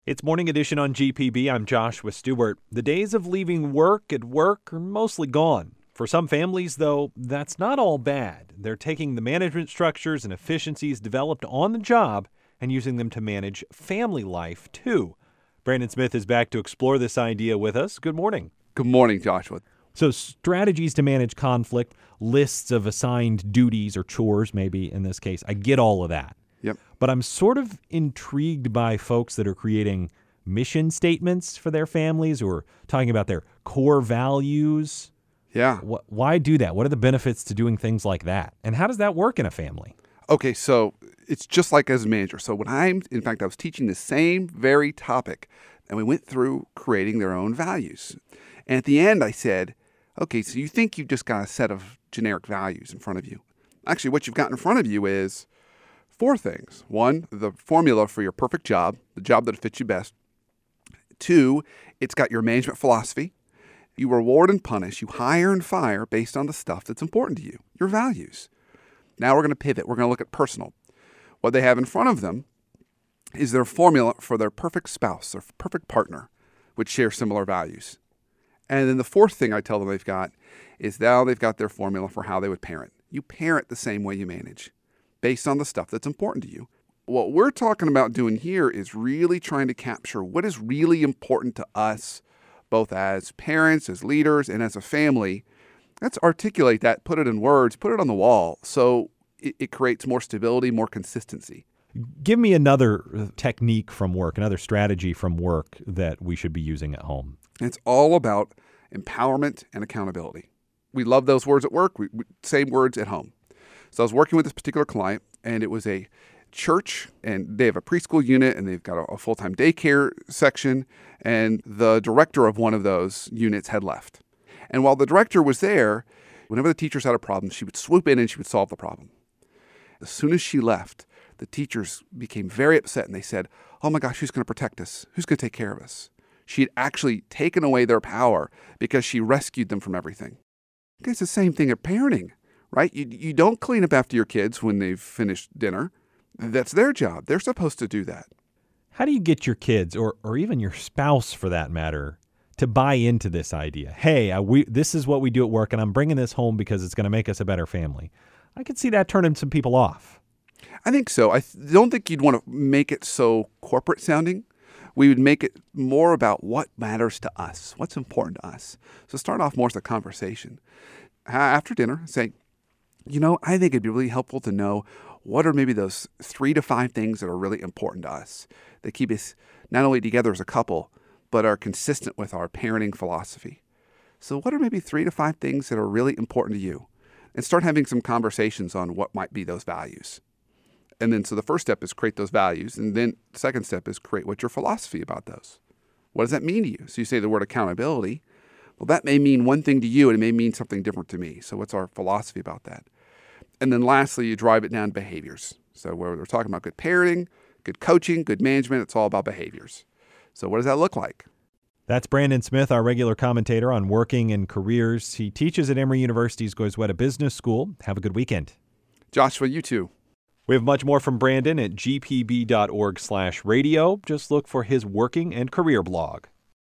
It's Morning Edition on GPB. I'm Joshua Stewart. The days of leaving work at work are mostly gone. For some families, though, that's not all bad. They're taking the management structures and efficiencies developed on the job and using them to manage family life, too. Brandon Smith is back to explore this idea with us. Good morning. Good morning, Joshua. So strategies to manage conflict, lists of assigned duties or chores, maybe in this case. I get all of that. Yep. But I'm sort of intrigued by folks that are creating mission statements for their families or talking about their core values. Yeah. Why do that? What are the benefits to doing things like that? And how does that work in a family? Okay, so it's just like as a manager. So I was teaching the same very topic, and we went through creating their own values. And at the end, I said, okay, so you think you've just got a set of generic values in front of you. Actually, what you've got in front of you is 4 things. 1, the formula for your perfect job, the job that fits you best. 2, it's got your management philosophy. You reward and punish. You hire and fire based on the stuff that's important to you, your values. Now we're going to pivot. We're going to look at personal. What they have in front of them is their formula for their perfect spouse, their perfect partner, which share similar values. And then the 4th thing I tell them they've got is now they've got their formula for how they would parent. You parent the same way you manage, based on the stuff that's important to you. What we're talking about doing here is really trying to capture what is really important to us, both as parents, as leaders, and as a family. Let's articulate that, put it in words, put it on the wall, so it creates more stability, more consistency. Give me another technique from work, another strategy from work that we should be using at home. It's all about empowerment and accountability. We love those words at work, same words at home. So I was working with this particular client, and it was a church, and they have a preschool unit, and they've got a full-time daycare section, and the director of one of those units had left. And while the director was there, whenever the teachers had a problem, she would swoop in and she would solve the problem. As soon as she left, the teachers became very upset, and they said, oh my gosh, who's going to protect us? Who's going to take care of us? She had actually taken away their power because she rescued them from everything. It's the same thing at parenting. Right? You don't clean up after your kids when they've finished dinner. That's their job. They're supposed to do that. How do you get your kids, or even your spouse for that matter, to buy into this idea? Hey, this is what we do at work, and I'm bringing this home because it's going to make us a better family. I could see that turning some people off. I think so. I don't think you'd want to make it so corporate sounding. We would make it more about what matters to us, what's important to us. So start off more as a conversation. After dinner, say, I think it'd be really helpful to know what are maybe those 3 to 5 things that are really important to us, that keep us not only together as a couple, but are consistent with our parenting philosophy. So what are maybe 3 to 5 things that are really important to you? And start having some conversations on what might be those values. And then so the first step is create those values. And then the second step is create what's your philosophy about those. What does that mean to you? So you say the word accountability. Well, that may mean one thing to you, and it may mean something different to me. So what's our philosophy about that? And then lastly, you drive it down to behaviors. So where we're talking about good parenting, good coaching, good management, it's all about behaviors. So what does that look like? That's Brandon Smith, our regular commentator on working and careers. He teaches at Emory University's Goizueta Business School. Have a good weekend. Joshua, you too. We have much more from Brandon at gpb.org/radio. Just look for his working and career blog.